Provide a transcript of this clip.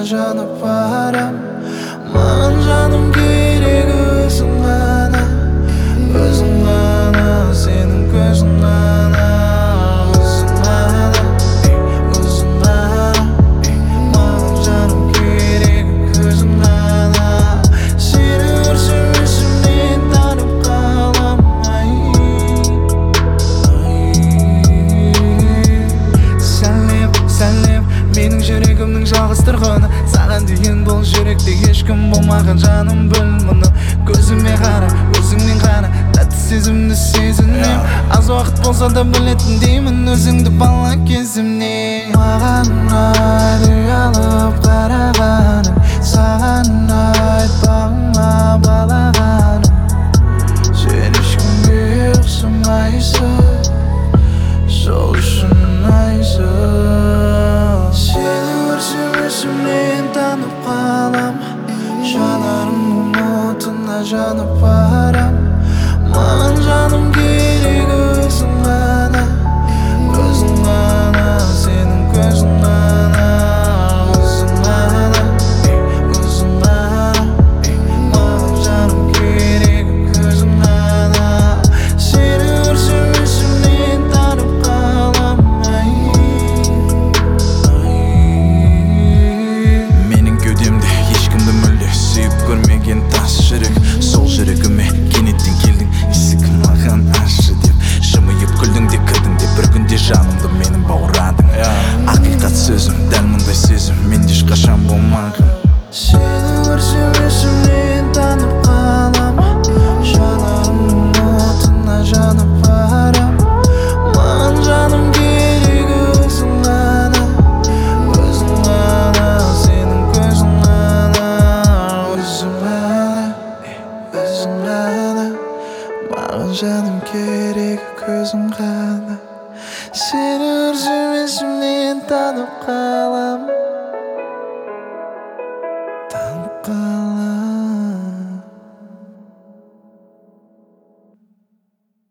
жанып барам. Маған жаным керек өзің ғана, өзің ғана, сенің көзің ғана, өзің ғана, өзің ғана. Маған жаным керек өзің ғана, сені көрсем есімнен танып қалам. Сәлем, менің жүрегімнің жалғыз тұрғыны. Саған деген бұл жүректе ешкім болмаған, жаным біл мұны. Көзіме қара, өзіңнен ғана тәтті сезімді сезінем. Аз уақыт болса да білетін деймін өзіңді бала кезімнен. Маған ұнайды ұялып қарағаның, саған айтпағыма балағаным. Сен ешкімге ұқсамайсың, сол үшін ұнайсың. Сені көрсем есімнен танып қалам, жанарымның отына жанып барам. Маған жаным керек өзің ғана, өзің ғана, сенің көзің ғана, өзің ғана, өзің ғана. Маған жаным керек өзің ғана, сені көрсем есімнен танып қалам. Менің кеудемде ешкімді мүлде сүйіп көрмеген тас жүрек. Сол жүрегіме кенеттен келдің, есігін маған ашы деп. Жымиып күлдің де кірдің де, бір күнде жанымды менің бауырадың. Ақиқат сөзім, дәл мұндай сезім менде ешқашан болмаған. Сені көрсем есімнен танып қалам, жанарымның отына жанып барам. Маған жаным керек өзің ғана, өзің ғана, сенің көзің ғана, өзің ғана, өзің ғана. Маған жаным керек өзің ғана, сені көрсем есімнен танып қалам.